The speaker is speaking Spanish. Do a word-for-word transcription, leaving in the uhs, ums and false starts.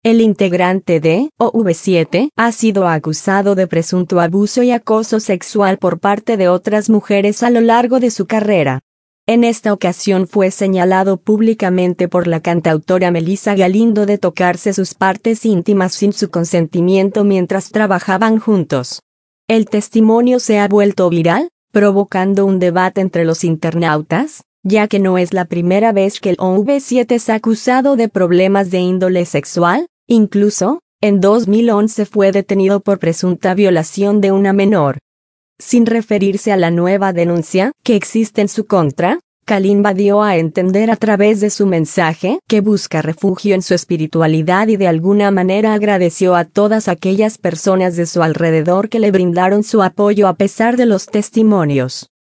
El integrante de O V siete ha sido acusado de presunto abuso y acoso sexual por parte de otras mujeres a lo largo de su carrera. En esta ocasión fue señalado públicamente por la cantautora Melissa Galindo de tocarse sus partes íntimas sin su consentimiento mientras trabajaban juntos. El testimonio se ha vuelto viral, provocando un debate entre los internautas, ya que no es la primera vez que el O V siete es acusado de problemas de índole sexual. Incluso, en dos mil once fue detenido por presunta violación de una menor. Sin referirse a la nueva denuncia que existe en su contra, Kalimba dio a entender a través de su mensaje que busca refugio en su espiritualidad y de alguna manera agradeció a todas aquellas personas de su alrededor que le brindaron su apoyo a pesar de los testimonios.